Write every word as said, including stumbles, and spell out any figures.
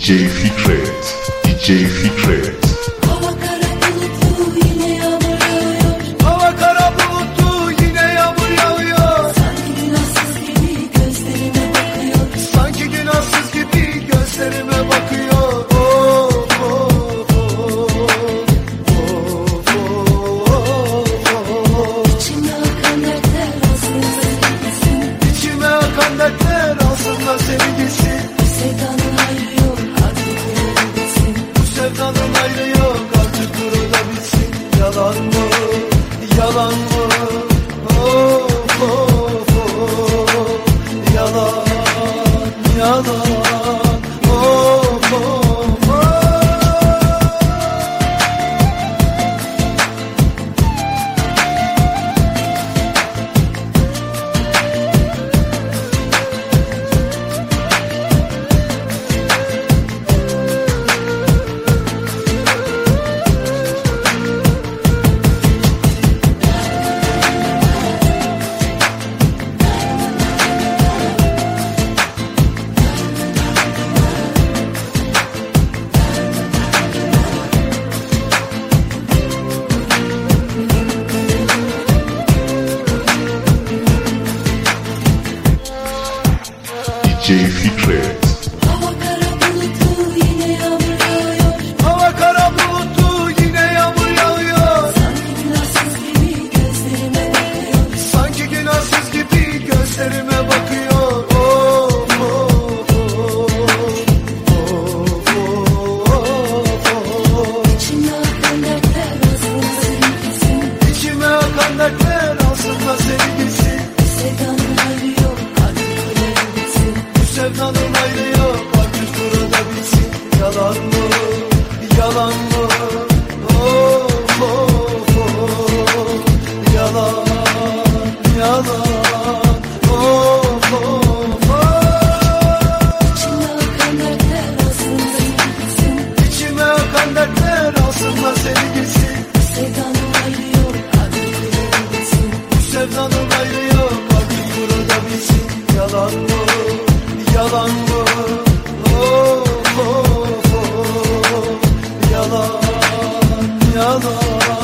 J Fikret, D J Fikret. Hava kara bulutlu yine yağmur yağıyor. Hava kara bulutlu yine yağmur yağıyor. Sanki günahsız gibi gözlerime bakıyor. Sanki günahsız gibi gözlerime bakıyor. Of of of. İçime akan dertler aslında sevgisin. İçime akan dertler aslında sevgisi. Sevdanın ayrı yok artık burada bitsin. Bu sevdanın ayrı yok artık burada bitsin. Yalan mı? Yalan mı? Of of of. Yalan, yalan. Of of of. D J Fikret. Hava kara bulutlu yine yağmur yağıyor. Hava kara bulutlu yine yağmur yağıyor. Sanki günahsız gibi gözlerime bakıyor. Sanki günahsız gibi gözlerime bakıyor. Of of of of. İçime akan dertler aslında sevgisin. İçime akan dertler aslında sevgisi. Sevdanın ayrı yok artık burada bitsin. Bu sevdanın ayrı yok artık burada bitsin. Yalan mı? Yalan mı? Of of of. Yalan, yalan. Of of of. İçime akan dertler aslında sevgisin. İçime akan dertler aslında sevgisi. Sevdanın ayrı yok artık burada bitsin. Bu sevdanın ayrı yok artık burada bitsin. Yalan mı? Yalan mı? Of of of. Yalan, yalan.